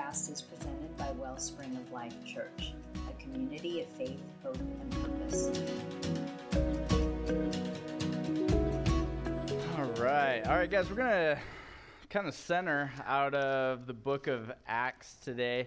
podcast is presented by Wellspring of Life Church, a community of faith, hope, and purpose. All right, guys, we're going to kind of center out of the book of Acts today.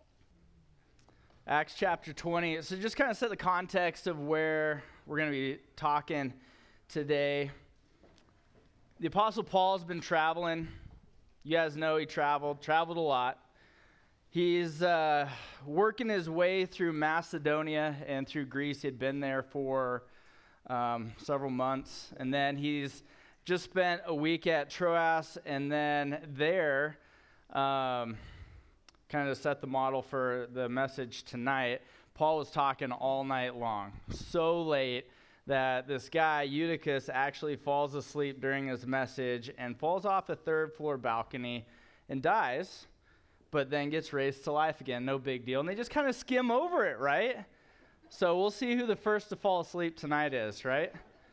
Acts chapter 20. So just kind of set the context of where we're going to be talking today. The Apostle Paul's been traveling. You guys know he traveled a lot. He's working his way through Macedonia and through Greece. He had been there for several months. And then he's just spent a week at Troas, and then there, kind of set the model for the message tonight. Paul was talking all night long, so late that this guy, Eutychus, actually falls asleep during his message and falls off a third-floor balcony and dies, but then gets raised to life again. No big deal. And they just kind of skim over it, right? So we'll see who the first to fall asleep tonight is, right?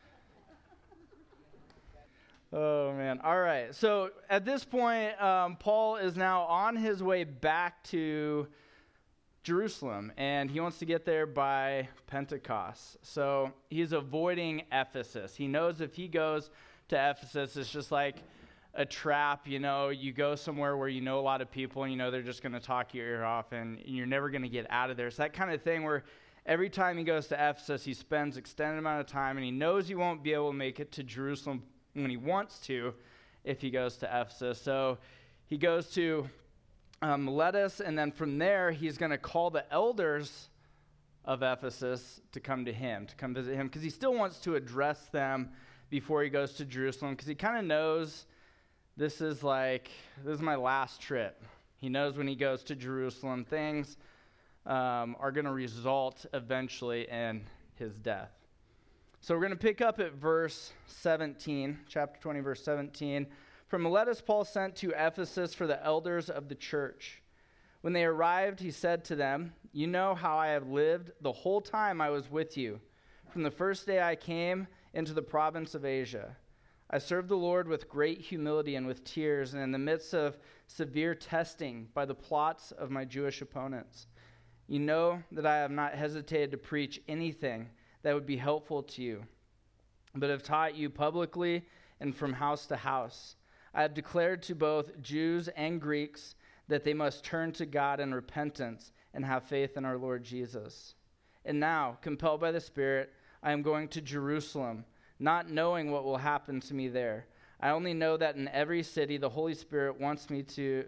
Oh, man. All right. So at this point, Paul is now on his way back to Jerusalem, and he wants to get there by Pentecost. So he's avoiding Ephesus. He knows if he goes to Ephesus, it's just like a trap. You know, you go somewhere where you know a lot of people, and you know they're just going to talk your ear off, and you're never going to get out of there. It's that kind of thing where every time he goes to Ephesus, he spends extended amount of time, and he knows he won't be able to make it to Jerusalem when he wants to if he goes to Ephesus. So he goes to Miletus, and then from there he's going to call the elders of Ephesus to come to him, to come visit him, because he still wants to address them before he goes to Jerusalem, because he kind of knows this is my last trip. He knows when he goes to Jerusalem, things are going to result eventually in his death. So we're going to pick up at verse 17, chapter 20, verse 17. From Miletus, Paul sent to Ephesus for the elders of the church. When they arrived, he said to them, "You know how I have lived the whole time I was with you, from the first day I came into the province of Asia. I served the Lord with great humility and with tears, and in the midst of severe testing by the plots of my Jewish opponents. You know that I have not hesitated to preach anything that would be helpful to you, but have taught you publicly and from house to house. I have declared to both Jews and Greeks that they must turn to God in repentance and have faith in our Lord Jesus. And now, compelled by the Spirit, I am going to Jerusalem, not knowing what will happen to me there. I only know that in every city the Holy Spirit warns me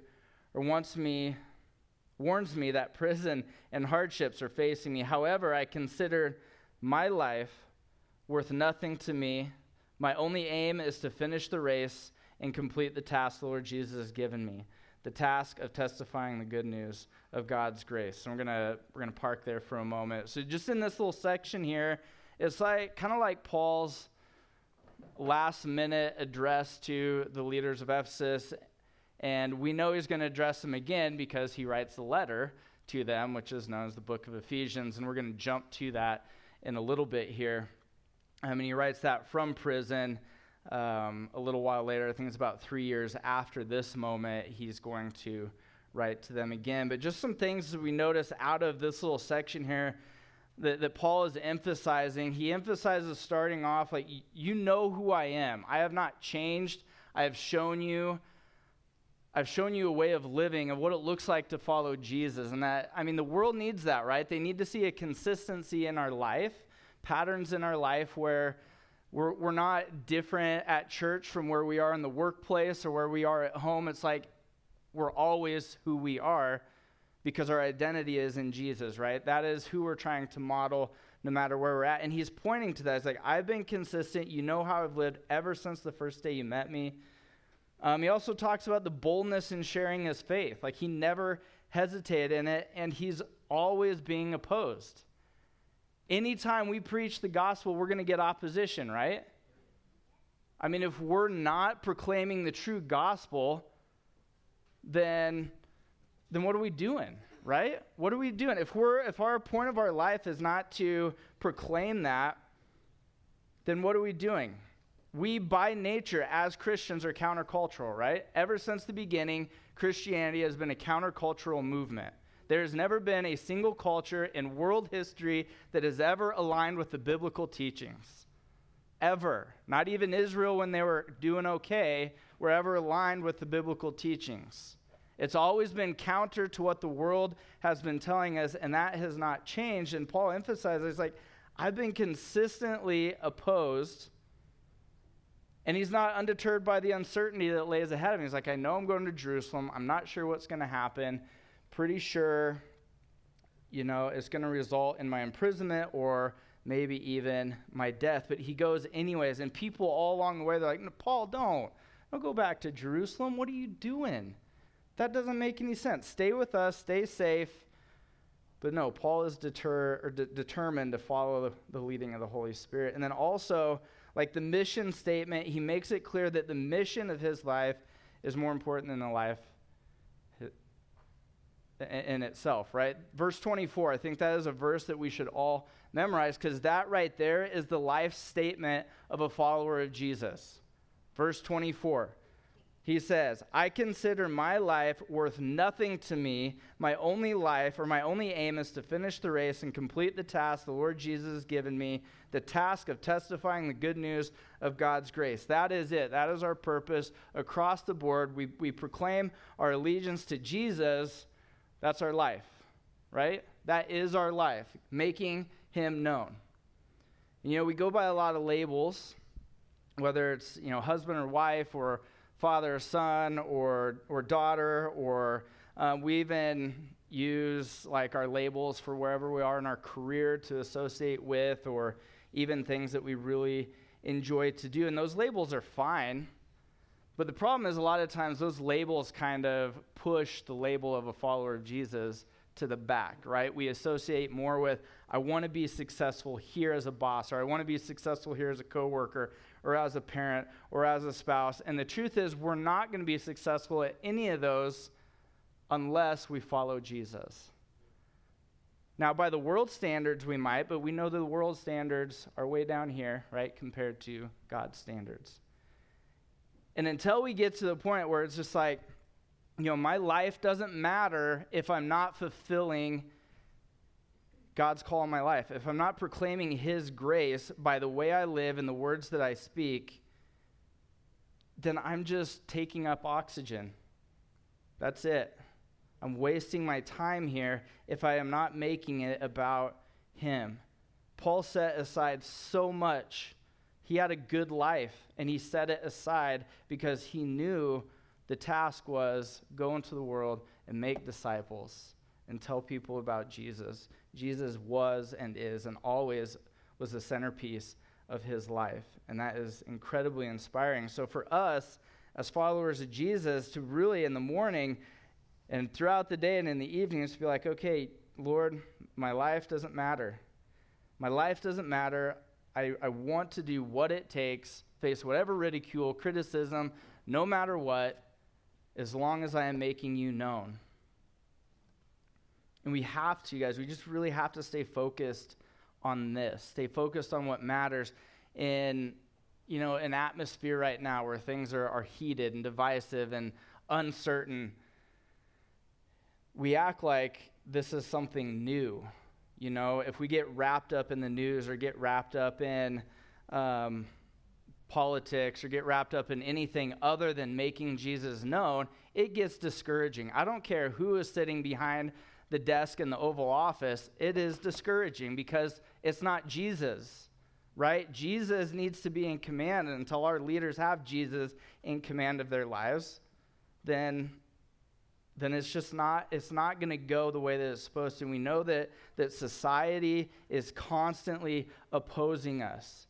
that prison and hardships are facing me. However, I consider my life worth nothing to me. My only aim is to finish the race and complete the task the Lord Jesus has given me, the task of testifying the good news of God's grace." So we're gonna park there for a moment. So just in this little section here, it's kind of like Paul's last minute address to the leaders of Ephesus, and we know he's going to address them again because he writes the letter to them, which is known as the book of Ephesians, and we're going to jump to that in a little bit here. And he writes that from prison a little while later. I think it's about 3 years after this moment, he's going to write to them again. But just some things that we notice out of this little section here that Paul is emphasizing. He emphasizes starting off like, you know who I am. I have not changed. I've shown you a way of living, of what it looks like to follow Jesus. And that, the world needs that, right? They need to see a consistency in our life, patterns in our life where we're not different at church from where we are in the workplace or where we are at home. It's like we're always who we are because our identity is in Jesus, right? That is who we're trying to model no matter where we're at. And he's pointing to that. It's like, I've been consistent. You know how I've lived ever since the first day you met me. He also talks about the boldness in sharing his faith. Like, he never hesitated in it, and he's always being opposed. Anytime we preach the gospel, we're going to get opposition, right? If we're not proclaiming the true gospel, then what are we doing, right? What are we doing? If our point of our life is not to proclaim that, then what are we doing? We, by nature, as Christians, are countercultural, right? Ever since the beginning, Christianity has been a countercultural movement. There's never been a single culture in world history that has ever aligned with the biblical teachings. Ever. Not even Israel, when they were doing okay, were ever aligned with the biblical teachings. It's always been counter to what the world has been telling us, and that has not changed. And Paul emphasizes, like, I've been consistently opposed, and he's not undeterred by the uncertainty that lays ahead of him. He's like, I know I'm going to Jerusalem. I'm not sure what's going to happen. Pretty sure, it's going to result in my imprisonment or maybe even my death. But he goes anyways, and people all along the way, they're like, no, Paul, don't go back to Jerusalem. What are you doing? That doesn't make any sense. Stay with us, stay safe. But no, Paul is determined to follow the leading of the Holy Spirit. And then also, like the mission statement, he makes it clear that the mission of his life is more important than the life in itself, right? Verse 24, I think that is a verse that we should all memorize, because that right there is the life statement of a follower of Jesus. Verse 24, he says, I consider my life worth nothing to me. My only life, or my only aim, is to finish the race and complete the task the Lord Jesus has given me, the task of testifying the good news of God's grace. That is it. That is our purpose across the board. We proclaim our allegiance to Jesus. That's our life, right? That is our life, making him known. We go by a lot of labels, whether it's, husband or wife, or father or son, or daughter, or we even use like our labels for wherever we are in our career to associate with, or even things that we really enjoy to do. And those labels are fine. But the problem is a lot of times those labels kind of push the label of a follower of Jesus to the back, right? We associate more with, I want to be successful here as a boss, or I want to be successful here as a coworker, or as a parent, or as a spouse. And the truth is, we're not going to be successful at any of those unless we follow Jesus. Now, by the world standards, we might, but we know that the world standards are way down here, right, compared to God's standards. And until we get to the point where it's just like, my life doesn't matter if I'm not fulfilling God's call on my life. If I'm not proclaiming his grace by the way I live and the words that I speak, then I'm just taking up oxygen. That's it. I'm wasting my time here if I am not making it about him. Paul set aside so much. He had a good life, and he set it aside because he knew the task was go into the world and make disciples and tell people about Jesus. Jesus was and is and always was the centerpiece of his life, and that is incredibly inspiring. So for us, as followers of Jesus, to really in the morning and throughout the day and in the evenings to be like, okay, Lord, my life doesn't matter. My life doesn't matter. I want to do what it takes, face whatever ridicule, criticism, no matter what, as long as I am making you known. And we have to, guys, we just really have to stay focused on this, stay focused on what matters in, an atmosphere right now where things are heated and divisive and uncertain. We act like this is something new. If we get wrapped up in the news or get wrapped up in politics or get wrapped up in anything other than making Jesus known, it gets discouraging. I don't care who is sitting behind the desk in the Oval Office. It is discouraging because it's not Jesus, right? Jesus needs to be in command, and until our leaders have Jesus in command of their lives, then it's not going to go the way that it's supposed to. And we know that society is constantly opposing us.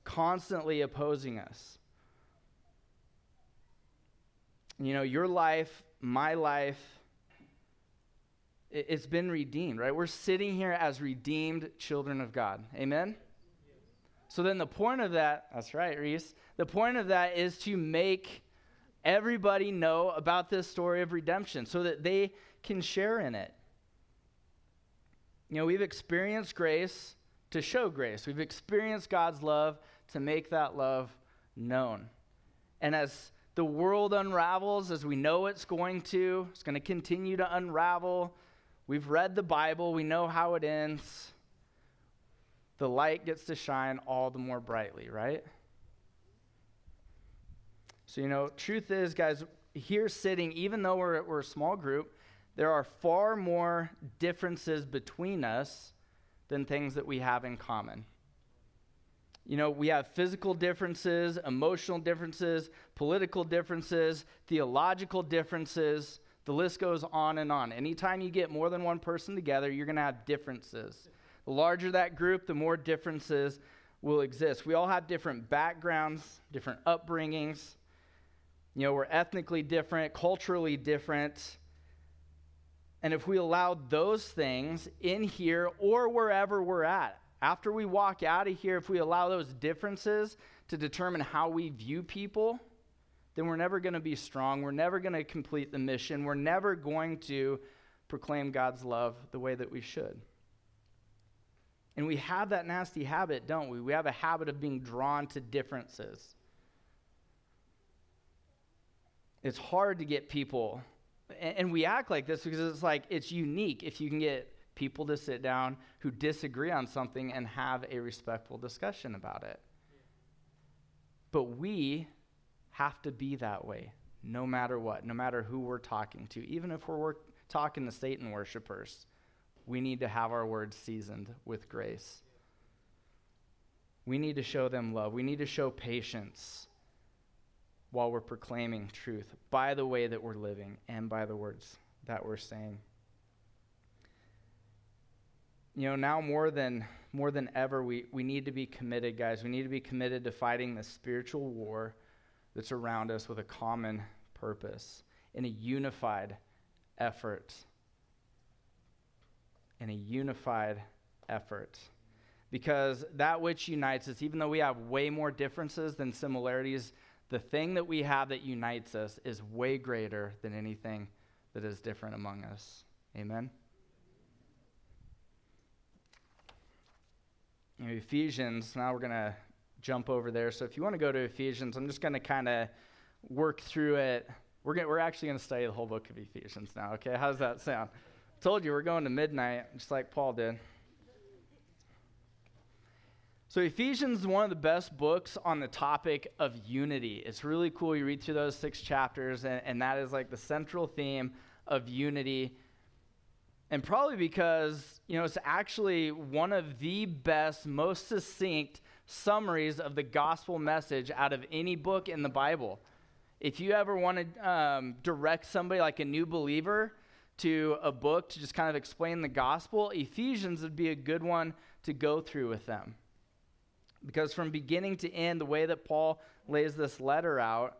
Your life, my life, it's been redeemed, right? We're sitting here as redeemed children of God. Amen? So then the point of that, that's right, Reese, the point of that is to make everybody know about this story of redemption so that they can share in it. We've experienced grace to show grace. We've experienced God's love to make that love known. And as the world unravels, as we know it's going to continue to unravel. We've read the Bible. We know how it ends. The light gets to shine all the more brightly, right? So, truth is, guys, here sitting, even though we're a small group, there are far more differences between us than things that we have in common. We have physical differences, emotional differences, political differences, theological differences. The list goes on and on. Anytime you get more than one person together, you're going to have differences. The larger that group, the more differences will exist. We all have different backgrounds, different upbringings. We're ethnically different, culturally different. And if we allow those things in here or wherever we're at, after we walk out of here, if we allow those differences to determine how we view people, then we're never going to be strong. We're never going to complete the mission. We're never going to proclaim God's love the way that we should. And we have that nasty habit, don't we? We have a habit of being drawn to differences. It's hard to get people, and we act like this because it's unique if you can get people to sit down who disagree on something and have a respectful discussion about it. But we have to be that way no matter what, no matter who we're talking to. Even if we're talking to Satan worshipers, we need to have our words seasoned with grace. We need to show them love. We need to show patience while we're proclaiming truth by the way that we're living and by the words that we're saying. Now more than ever, we need to be committed, guys. We need to be committed to fighting the spiritual war that's around us with a common purpose in a unified effort. Because that which unites us, even though we have way more differences than similarities, the thing that we have that unites us is way greater than anything that is different among us. Amen? Ephesians, now we're going to jump over there. So if you want to go to Ephesians, I'm just going to kind of work through it. We're actually going to study the whole book of Ephesians now, okay? How does that sound? Told you we're going to midnight, just like Paul did. So Ephesians is one of the best books on the topic of unity. It's really cool. You read through those 6 chapters, and that is like the central theme of unity. And probably because, it's actually one of the best, most succinct summaries of the gospel message out of any book in the Bible. If you ever want to direct somebody like a new believer to a book to just kind of explain the gospel, Ephesians would be a good one to go through with them. Because from beginning to end, the way that Paul lays this letter out,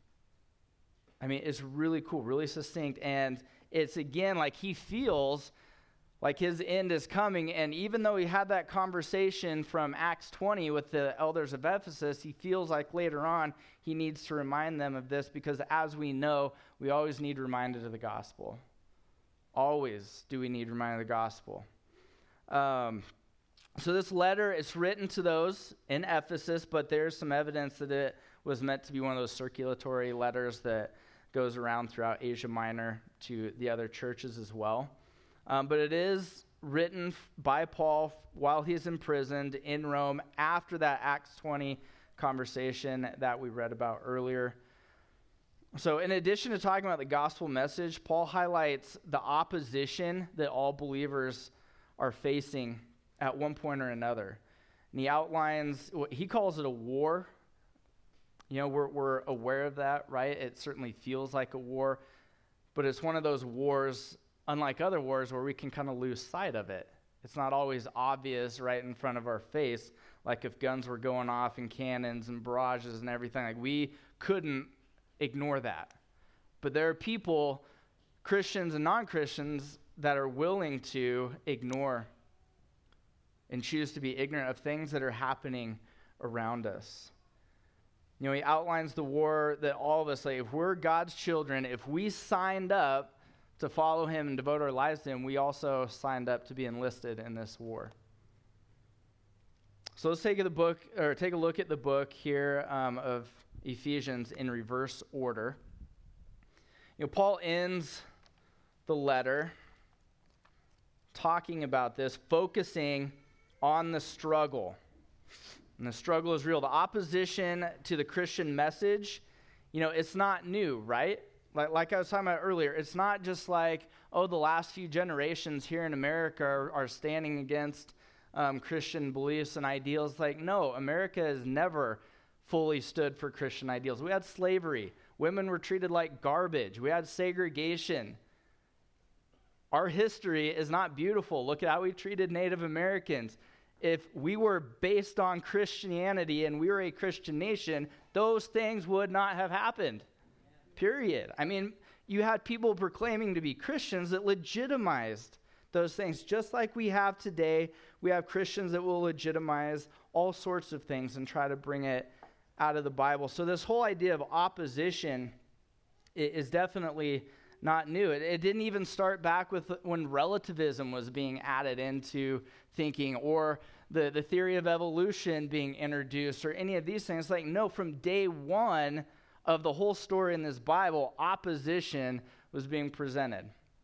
it's really cool, really succinct, and it's, again, like he feels like his end is coming, and even though he had that conversation from Acts 20 with the elders of Ephesus, he feels like later on he needs to remind them of this because, as we know, we always need reminded of the gospel. Always do we need reminded of the gospel. So this letter is written to those in Ephesus, but there's some evidence that it was meant to be one of those circulatory letters that goes around throughout Asia Minor to the other churches as well. But it is written by Paul while he's imprisoned in Rome after that Acts 20 conversation that we read about earlier. So in addition to talking about the gospel message, Paul highlights the opposition that all believers are facing at one point or another. And he outlines, he calls it a war. We're aware of that, right? It certainly feels like a war, but it's one of those wars, unlike other wars, where we can kind of lose sight of it. It's not always obvious right in front of our face, like if guns were going off and cannons and barrages and everything, like we couldn't ignore that. But there are people, Christians and non-Christians, that are willing to ignore and choose to be ignorant of things that are happening around us. He outlines the war that all of us, like, if we're God's children, if we signed up to follow him and devote our lives to him, we also signed up to be enlisted in this war. So let's take a look at the book here of Ephesians in reverse order. Paul ends the letter talking about this, focusing on the struggle. And the struggle is real. The opposition to the Christian message, it's not new, right? Like I was talking about earlier, it's not just like, the last few generations here in America are standing against Christian beliefs and ideals. Like, no, America has never fully stood for Christian ideals. We had slavery. Women were treated like garbage. We had segregation. Our history is not beautiful. Look at how we treated Native Americans. If we were based on Christianity and we were a Christian nation, those things would not have happened. Period. I mean, you had people proclaiming to be Christians that legitimized those things. Just like we have today, we have Christians that will legitimize all sorts of things and try to bring it out of the Bible. So this whole idea of opposition is definitely not new. It didn't even start back with when relativism was being added into thinking, or the theory of evolution being introduced, or any of these things. Like, no, from day one of the whole story in this Bible, opposition was being presented.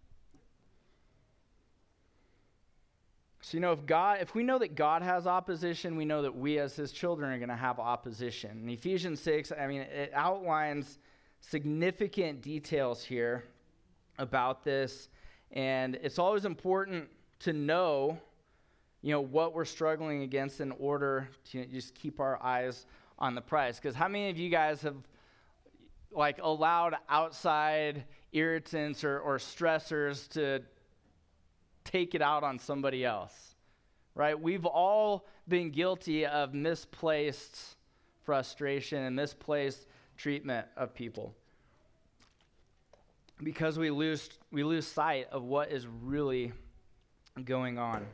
So, if we know that God has opposition, we know that we as his children are going to have opposition. In Ephesians 6, it outlines significant details here about this, and it's always important to know, what we're struggling against in order to just keep our eyes on the prize. Because how many of you guys have allowed outside irritants or stressors to take it out on somebody else, right? We've all been guilty of misplaced frustration and misplaced treatment of people because we lose sight of what is really going on.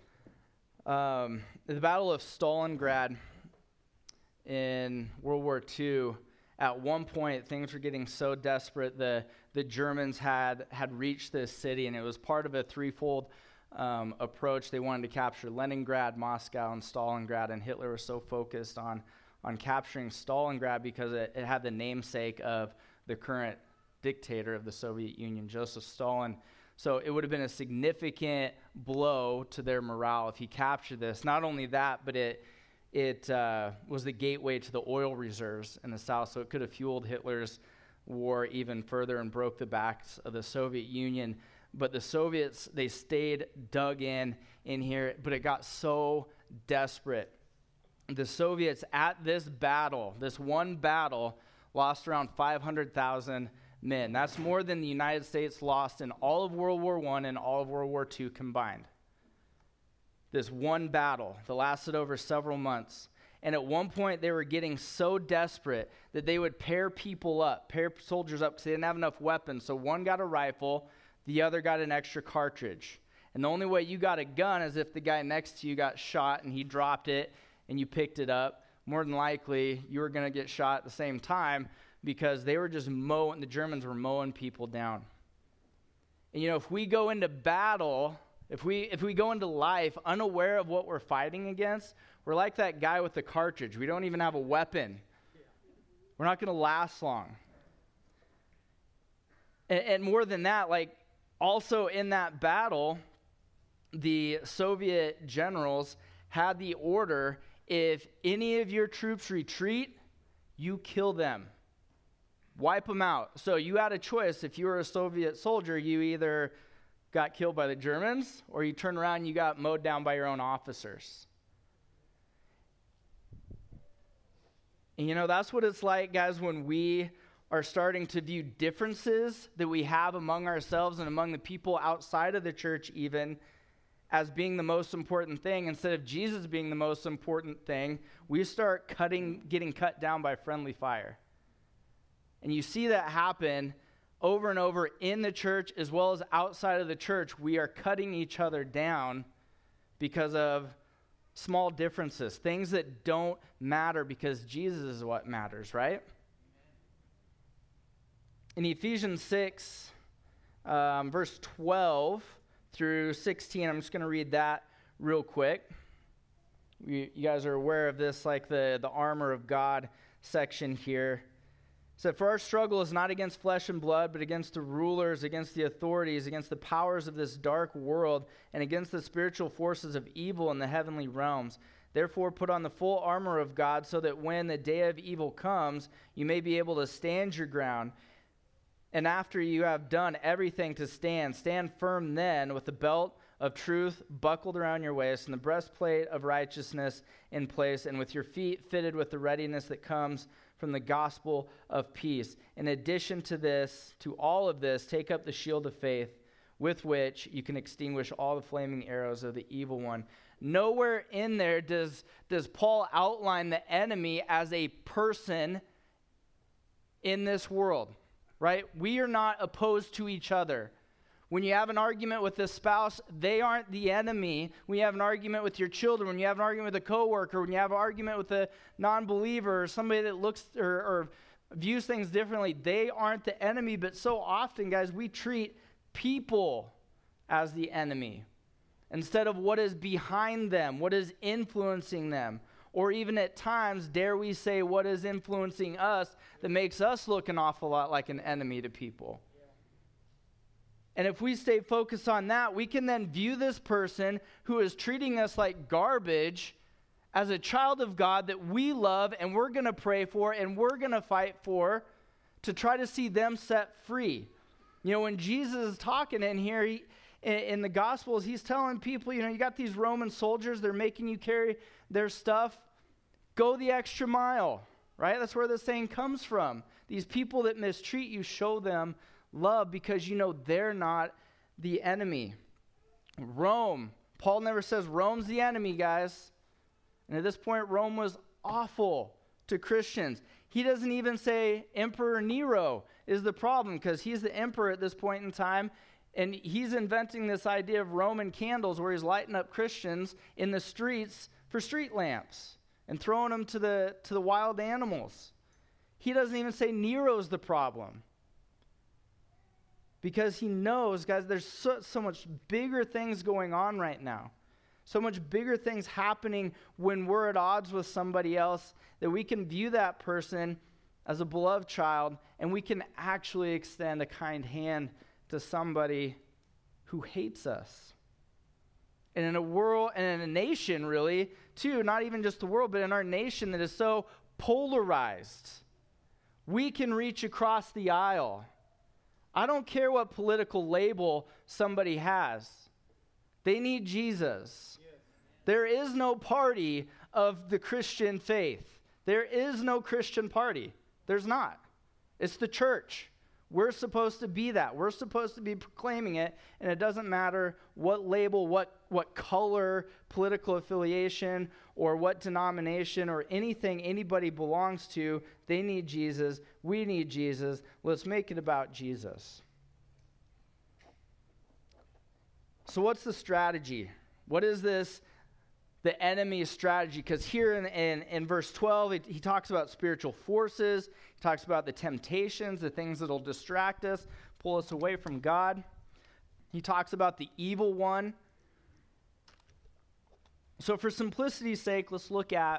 The Battle of Stalingrad in World War II, at one point, things were getting so desperate, the Germans had reached this city, and it was part of a threefold approach. They wanted to capture Leningrad, Moscow, and Stalingrad, and Hitler was so focused on capturing Stalingrad because it had the namesake of the current dictator of the Soviet Union, Joseph Stalin. So it would have been a significant blow to their morale if he captured this. Not only that, but it was the gateway to the oil reserves in the south, so it could have fueled Hitler's war even further and broke the backs of the Soviet Union. But the Soviets, they stayed dug in here, but it got so desperate. The Soviets at this one battle, lost around 500,000 men. That's more than the United States lost in all of World War I and all of World War II combined. This one battle that lasted over several months. And at one point, they were getting so desperate that they would pair soldiers up because they didn't have enough weapons. So one got a rifle, the other got an extra cartridge. And the only way you got a gun is if the guy next to you got shot and he dropped it and you picked it up. More than likely, you were going to get shot at the same time because they were just the Germans were mowing people down. And if we go into battle, if we go into life unaware of what we're fighting against, we're like that guy with the cartridge. We don't even have a weapon. We're not going to last long. And more than that, also in that battle, the Soviet generals had the order, if any of your troops retreat, you kill them. Wipe them out. So you had a choice. If you were a Soviet soldier, you either got killed by the Germans or you turned around and you got mowed down by your own officers. And that's what it's like, guys, when we are starting to view differences that we have among ourselves and among the people outside of the church even as being the most important thing. Instead of Jesus being the most important thing, we start getting cut down by friendly fire. And you see that happen over and over in the church as well as outside of the church. We are cutting each other down because of small differences, things that don't matter because Jesus is what matters, right? In Ephesians 6, verse 12 through 16, I'm just going to read that real quick. You guys are aware of this, like the armor of God section here. It said, for our struggle is not against flesh and blood, but against the rulers, against the authorities, against the powers of this dark world, and against the spiritual forces of evil in the heavenly realms. Therefore, put on the full armor of God, so that when the day of evil comes, you may be able to stand your ground. And after you have done everything to stand firm then with the belt of truth buckled around your waist, and the breastplate of righteousness in place, and with your feet fitted with the readiness that comes from the gospel of peace. In addition to this, to all of this, take up the shield of faith, with which you can extinguish all the flaming arrows of the evil one. Nowhere in there does Paul outline the enemy as a person in this world, right? We are not opposed to each other. When you have an argument with a spouse, they aren't the enemy. When you have an argument with your children, when you have an argument with a coworker, when you have an argument with a non-believer or somebody that looks or views things differently, they aren't the enemy. But so often, guys, we treat people as the enemy instead of what is behind them, what is influencing them, or even at times, dare we say, what is influencing us that makes us look an awful lot like an enemy to people. And if we stay focused on that, we can then view this person who is treating us like garbage as a child of God that we love and we're going to pray for and we're going to fight for to try to see them set free. You know, when Jesus is talking in here, in the Gospels, he's telling people, you know, you got these Roman soldiers, they're making you carry their stuff. Go the extra mile, right? That's where the saying comes from. These people that mistreat you, show them love because you know they're not the enemy. Rome. Paul never says Rome's the enemy, guys. And at this point, Rome was awful to Christians. He doesn't even say Emperor Nero is the problem because he's the emperor at this point in time. And he's inventing this idea of Roman candles where he's lighting up Christians in the streets for street lamps and throwing them to the wild animals. He doesn't even say Nero's the problem. Because he knows, guys, there's so much bigger things going on right now. So much bigger things happening when we're at odds with somebody else that we can view that person as a beloved child and we can actually extend a kind hand to somebody who hates us. And in a world, and in a nation really, too, not even just the world, but in our nation that is so polarized, we can reach across the aisle. I don't care what political label somebody has. They need Jesus. Yes. There is no party of the Christian faith. There is no Christian party. There's not. It's the church. We're supposed to be that. We're supposed to be proclaiming it, and it doesn't matter what label, what color, political affiliation, or what denomination or anything anybody belongs to. They need Jesus. We need Jesus. Let's make it about Jesus. So what's the strategy? What is this, the enemy's strategy? Because here in verse 12, he talks about spiritual forces. He talks about the temptations, the things that will distract us, pull us away from God. He talks about the evil one. So for simplicity's sake, let's look at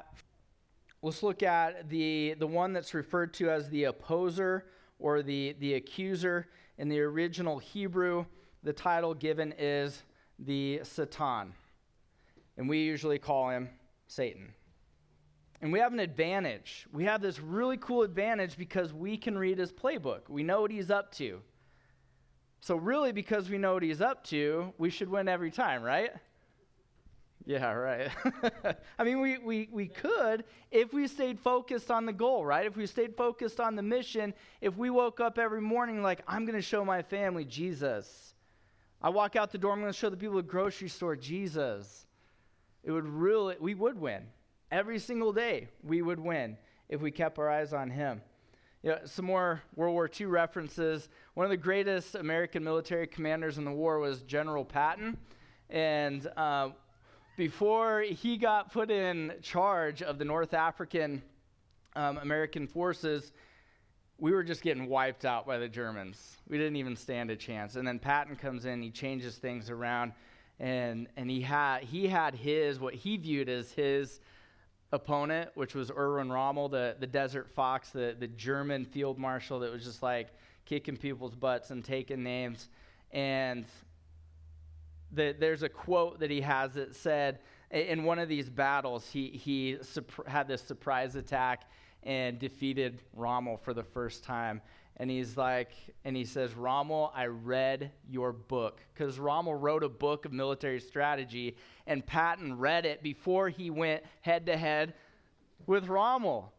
the one that's referred to as the opposer or the accuser. In the original Hebrew, the title given is the Satan. And we usually call him Satan. And we have an advantage. We have this really cool advantage because we can read his playbook. We know what he's up to. So really, because we know what he's up to, we should win every time, right? Yeah, right. I mean, we could if we stayed focused on the goal, right? If we stayed focused on the mission, if we woke up every morning like, I'm going to show my family Jesus. I walk out the door, I'm going to show the people at the grocery store Jesus. We would win. Every single day we would win if we kept our eyes on him. You know, some more World War II references. One of the greatest American military commanders in the war was General Patton. And before he got put in charge of the North African American forces, we were just getting wiped out by the Germans. We didn't even stand a chance. And then Patton comes in, he changes things around, and he had his, what he viewed as his opponent, which was Erwin Rommel, the Desert Fox, the German field marshal that was just like kicking people's butts and taking names. And there's a quote that he has that said, in one of these battles, he had this surprise attack and defeated Rommel for the first time. And he says, Rommel, I read your book. Because Rommel wrote a book of military strategy, and Patton read it before he went head-to-head with Rommel.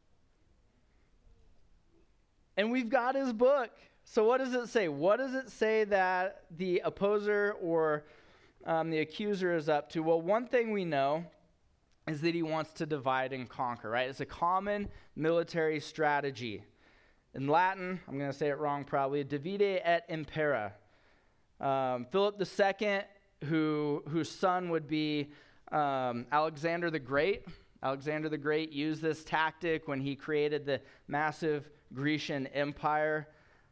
And we've got his book. So what does it say? What does it say that the opposer or the accuser is up to? Well, one thing we know is that he wants to divide and conquer, right? It's a common military strategy. In Latin, I'm going to say it wrong probably, divide et impera. Philip II, whose son would be Alexander the Great. Alexander the Great used this tactic when he created the massive Grecian Empire.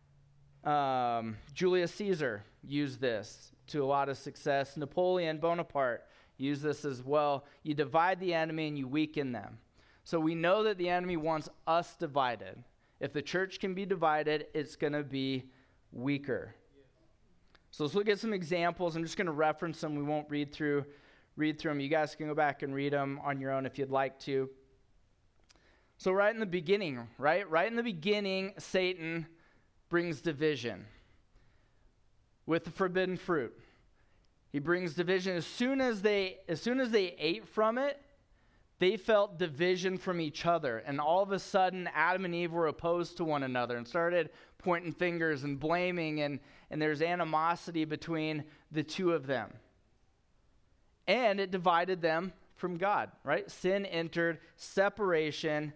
Julius Caesar used this to a lot of success. Napoleon Bonaparte used this as well. You divide the enemy and you weaken them. So we know that the enemy wants us divided. If the church can be divided, it's going to be weaker. So let's look at some examples. I'm just going to reference them. We won't read through them. You guys can go back and read them on your own if you'd like to. So right in the beginning, right in the beginning, Satan brings division with the forbidden fruit. He brings division. As soon as they ate from it, they felt division from each other. And all of a sudden, Adam and Eve were opposed to one another and started pointing fingers and blaming, and there's animosity between the two of them. And it divided them from God, right? Sin entered, separation.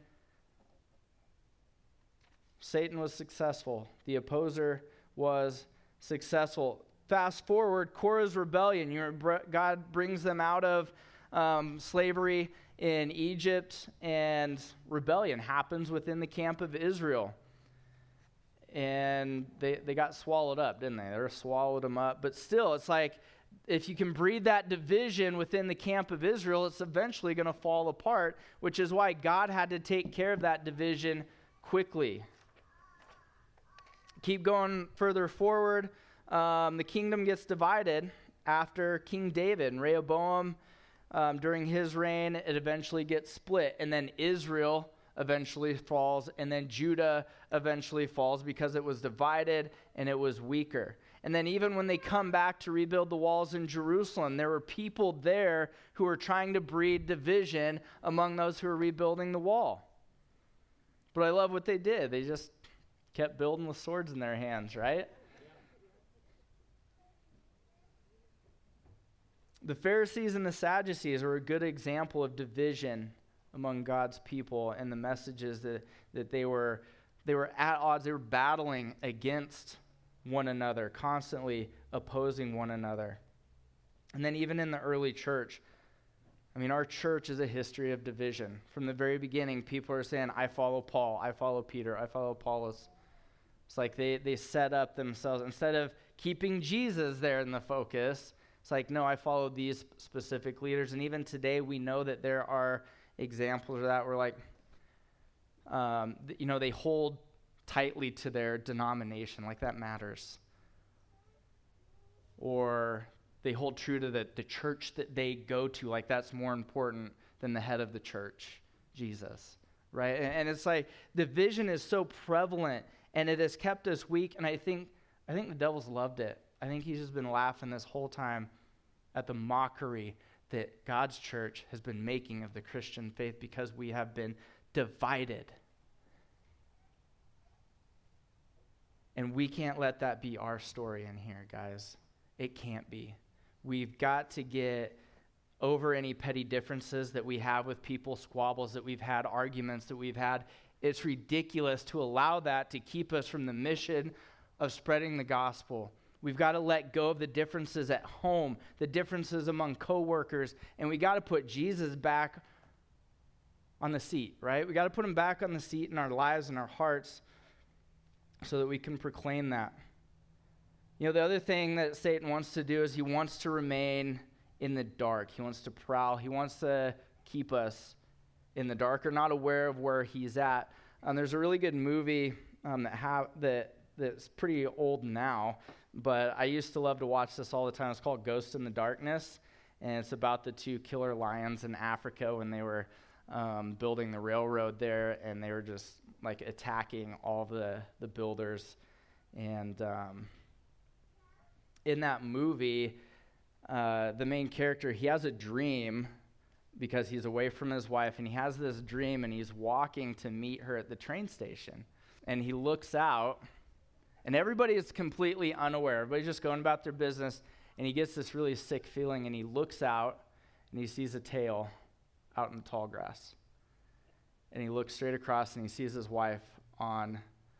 Satan was successful. The opposer was successful. Fast forward, Korah's rebellion. God brings them out of slavery in Egypt, and rebellion happens within the camp of Israel. And they got swallowed up, didn't they? They swallowed them up. But still, it's like, if you can breed that division within the camp of Israel, it's eventually going to fall apart, which is why God had to take care of that division quickly. Keep going further forward. The kingdom gets divided after King David and Rehoboam. During his reign, it eventually gets split. And then Israel eventually falls. And then Judah eventually falls because it was divided and it was weaker. And then even when they come back to rebuild the walls in Jerusalem, there were people there who were trying to breed division among those who were rebuilding the wall. But I love what they did. They just kept building with swords in their hands, right? The Pharisees and the Sadducees are a good example of division among God's people, and the messages that they were at odds. They were battling against one another, constantly opposing one another. And then even in the early church, I mean, our church is a history of division. From the very beginning, people are saying, I follow Paul, I follow Peter, I follow Apollos. It's like they set up themselves. Instead of keeping Jesus there in the focus, it's like, no, I follow these specific leaders. And even today, we know that there are examples of that where, like, they hold tightly to their denomination, like that matters. Or they hold true to the church that they go to, like that's more important than the head of the church, Jesus, right? And it's like division is so prevalent, and it has kept us weak, and I think the devil's loved it. I think he's just been laughing this whole time at the mockery that God's church has been making of the Christian faith because we have been divided. And we can't let that be our story in here, guys. It can't be. We've got to get over any petty differences that we have with people, squabbles that we've had, arguments that we've had. It's ridiculous to allow that to keep us from the mission of spreading the gospel. We've got to let go of the differences at home, the differences among coworkers, and we got to put Jesus back on the seat, right? We got to put him back on the seat in our lives and our hearts so that we can proclaim that. The other thing that Satan wants to do is he wants to remain in the dark. He wants to prowl. He wants to keep us in the dark or not aware of where he's at. There's a really good movie that's pretty old now, but I used to love to watch this all the time. It's called Ghost in the Darkness, and it's about the two killer lions in Africa when they were building the railroad there, and they were just like attacking all the builders. And in that movie, the main character, he has a dream because he's away from his wife, and he has this dream, and he's walking to meet her at the train station. And he looks out, and everybody is completely unaware. Everybody's just going about their business, and he gets this really sick feeling, and he looks out, and he sees a tail out in the tall grass. And he looks straight across, and he sees his wife on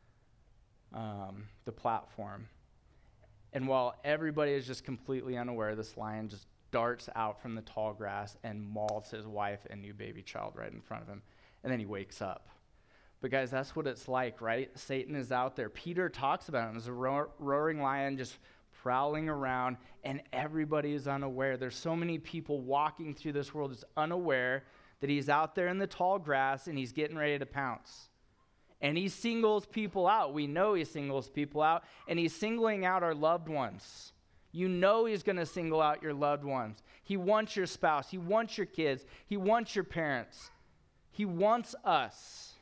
the platform. And while everybody is just completely unaware, this lion just darts out from the tall grass and mauls his wife and new baby child right in front of him. And then he wakes up. But guys, that's what it's like, right? Satan is out there. Peter talks about him as a roaring lion just prowling around, and everybody is unaware. There's so many people walking through this world that's unaware that he's out there in the tall grass and he's getting ready to pounce. And he singles people out. We know he singles people out, and he's singling out our loved ones. You know he's going to single out your loved ones. He wants your spouse. He wants your kids. He wants your parents. He wants us.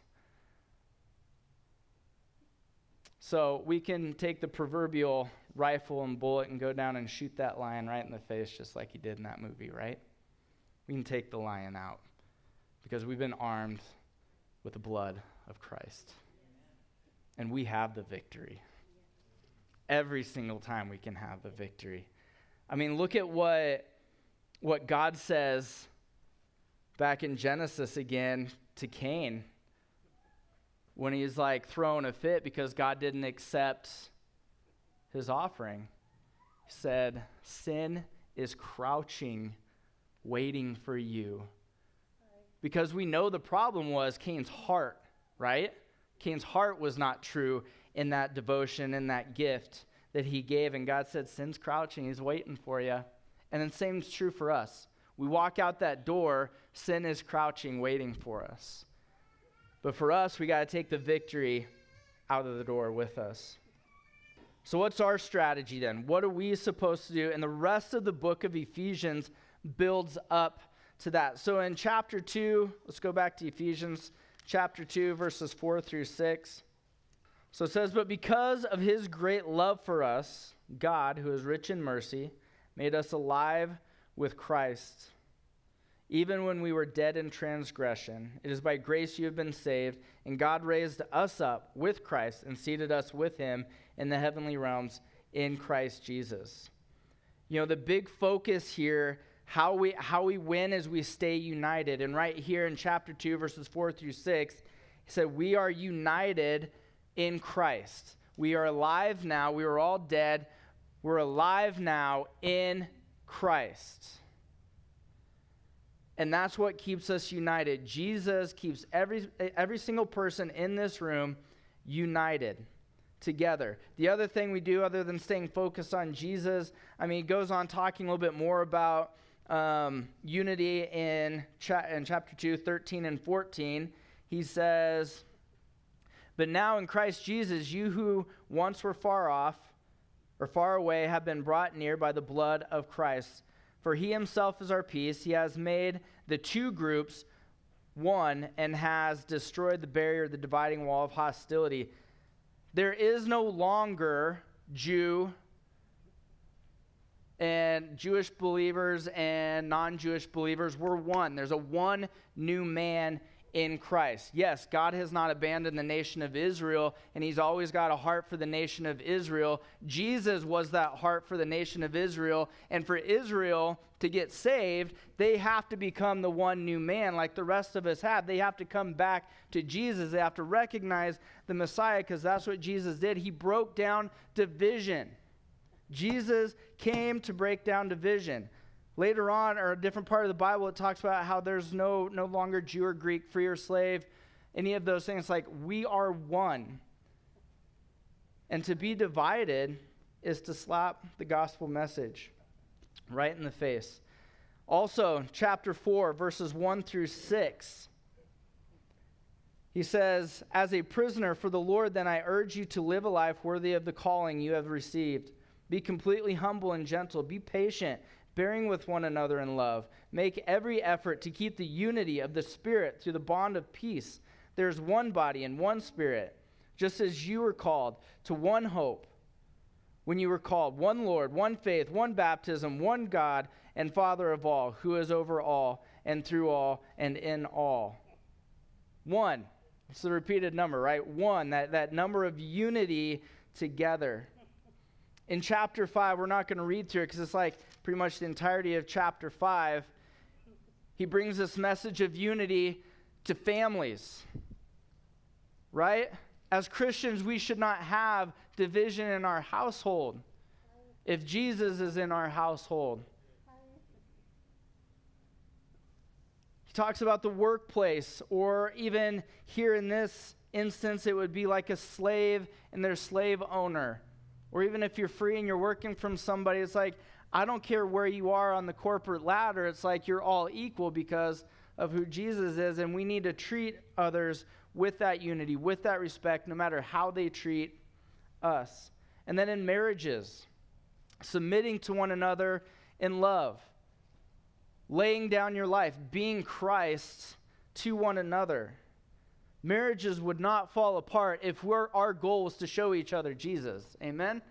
So we can take the proverbial rifle and bullet and go down and shoot that lion right in the face just like he did in that movie, right? We can take the lion out because we've been armed with the blood of Christ. And we have the victory. Every single time we can have the victory. I mean, look at what God says back in Genesis again to Cain when he's like throwing a fit because God didn't accept his offering. He said, sin is crouching, waiting for you. Because we know the problem was Cain's heart, right? Cain's heart was not true in that devotion, in that gift that he gave. And God said, sin's crouching, he's waiting for you. And the same is true for us. We walk out that door, sin is crouching, waiting for us. But for us, we got to take the victory out of the door with us. So what's our strategy then? What are we supposed to do? And the rest of the book of Ephesians builds up to that. So in chapter 2, let's go back to Ephesians chapter 2, verses 4 through 6. So it says, but because of his great love for us, God, who is rich in mercy, made us alive with Christ, even when we were dead in transgression. It is by grace you have been saved, and God raised us up with Christ and seated us with him in the heavenly realms in Christ Jesus. The big focus here, how we win is we stay united. And right here in chapter 2, verses 4 through 6, he said, we are united in Christ. We are alive now. We were all dead. We're alive now in Christ. And that's what keeps us united. Jesus keeps every single person in this room united together. The other thing we do other than staying focused on Jesus, he goes on talking a little bit more about unity in chapter 2, 13 and 14. He says, but now in Christ Jesus, you who once were far off or far away have been brought near by the blood of Christ. For he himself is our peace. He has made the two groups one and has destroyed the barrier, the dividing wall of hostility. There is no longer Jew and Jewish believers and non-Jewish believers. We're one. There's a one new man in Christ. Yes, God has not abandoned the nation of Israel, and he's always got a heart for the nation of Israel. Jesus was that heart for the nation of Israel, and for Israel to get saved, they have to become the one new man like the rest of us have. They have to come back to Jesus. They have to recognize the Messiah because that's what Jesus did. He broke down division. Jesus came to break down division. Later on, or a different part of the Bible, it talks about how there's no longer Jew or Greek, free or slave, any of those things. Like, we are one. And to be divided is to slap the gospel message right in the face. Also, chapter 4, verses 1 through 6. He says, "As a prisoner for the Lord, then I urge you to live a life worthy of the calling you have received. Be completely humble and gentle. Be patient, bearing with one another in love. Make every effort to keep the unity of the Spirit through the bond of peace. There is one body and one Spirit, just as you were called to one hope when you were called, one Lord, one faith, one baptism, one God and Father of all, who is over all and through all and in all." One. It's the repeated number, right? One, that number of unity together. In chapter 5, we're not going to read through it because it's like pretty much the entirety of chapter 5. He brings this message of unity to families, right? As Christians, we should not have division in our household if Jesus is in our household. He talks about the workplace, or even here in this instance, it would be like a slave and their slave owner. Or even if you're free and you're working from somebody, it's like, I don't care where you are on the corporate ladder. It's like you're all equal because of who Jesus is, and we need to treat others with that unity, with that respect, no matter how they treat us. And then in marriages, submitting to one another in love. Laying down your life, being Christ to one another. Marriages would not fall apart if our goal was to show each other Jesus. Amen?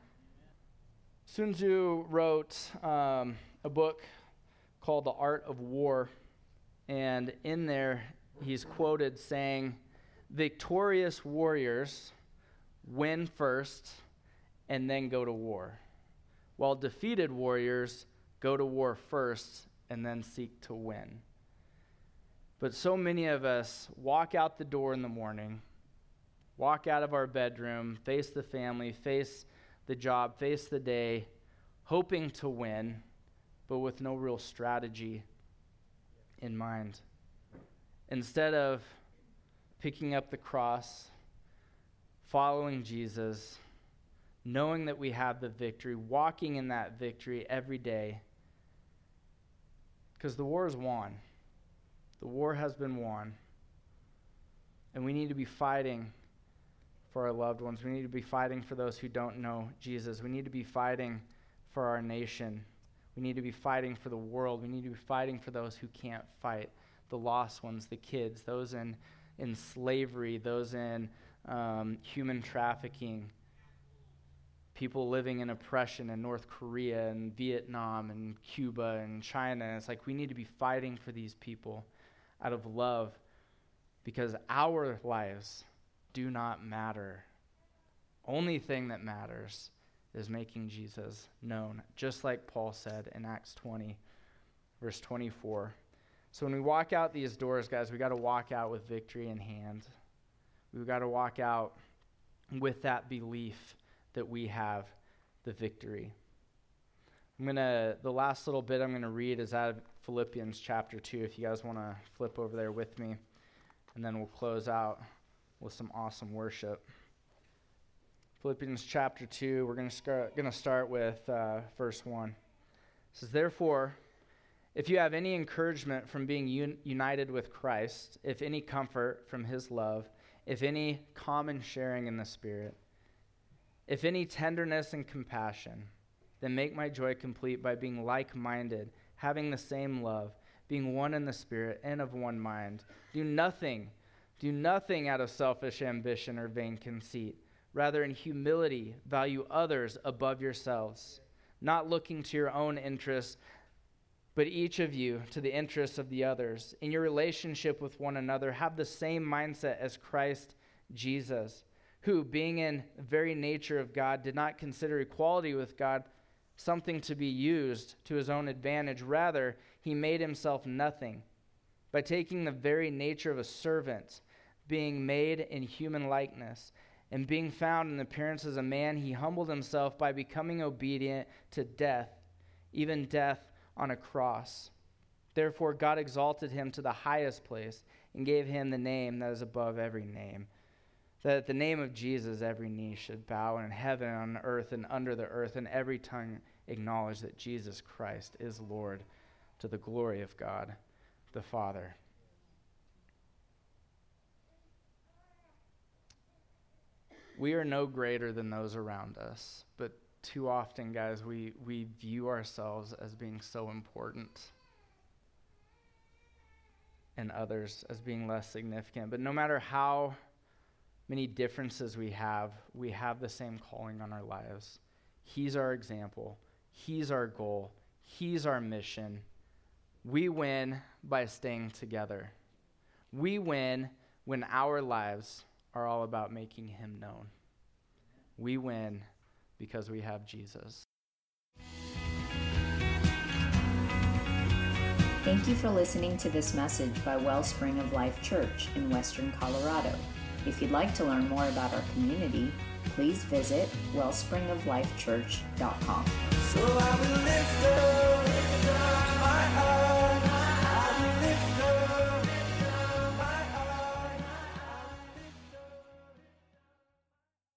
Sun Tzu wrote a book called The Art of War. And in there, he's quoted saying, "Victorious warriors win first and then go to war, while defeated warriors go to war first and then seek to win." But so many of us walk out the door in the morning, walk out of our bedroom, face the family, face the job, face the day, hoping to win, but with no real strategy in mind. Instead of picking up the cross, following Jesus, knowing that we have the victory, walking in that victory every day, because the war is won. The war has been won. And we need to be fighting for our loved ones. We need to be fighting for those who don't know Jesus. We need to be fighting for our nation. We need to be fighting for the world. We need to be fighting for those who can't fight, the lost ones, the kids, those in slavery, those in human trafficking, people living in oppression in North Korea and Vietnam and Cuba and China. And it's like we need to be fighting for these people out of love, because our lives do not matter. Only thing that matters is making Jesus known, just like Paul said in Acts 20, verse 24. So when we walk out these doors, guys, we got to walk out with victory in hand. We've got to walk out with that belief that we have the victory. The last little bit I'm going to read is out of Philippians chapter 2, if you guys want to flip over there with me, and then we'll close out with some awesome worship. Philippians chapter 2, we're going to start with verse 1. It says, "Therefore, if you have any encouragement from being united with Christ, if any comfort from his love, if any common sharing in the Spirit, if any tenderness and compassion, then make my joy complete by being like-minded, having the same love, being one in the Spirit and of one mind. Do nothing out of selfish ambition or vain conceit. Rather, in humility, value others above yourselves, not looking to your own interests, but each of you to the interests of the others. In your relationship with one another, have the same mindset as Christ Jesus, who, being in the very nature of God, did not consider equality with God something to be used to his own advantage. Rather, he made himself nothing by taking the very nature of a servant, being made in human likeness, and being found in appearance as a man, he humbled himself by becoming obedient to death, even death on a cross. Therefore, God exalted him to the highest place and gave him the name that is above every name, that at the name of Jesus, every knee should bow in heaven, on earth, and under the earth, and every tongue acknowledge that Jesus Christ is Lord, to the glory of God the Father. We are no greater than those around us, but too often, guys, we view ourselves as being so important and others as being less significant. But no matter how many differences we have the same calling on our lives. He's our example. He's our goal. He's our mission. We win by staying together. We win when our lives are all about making him known. We win because we have Jesus. Thank you for listening to this message by Wellspring of Life Church in Western Colorado. If you'd like to learn more about our community, please visit wellspringoflifechurch.com. So I will lift up my eyes.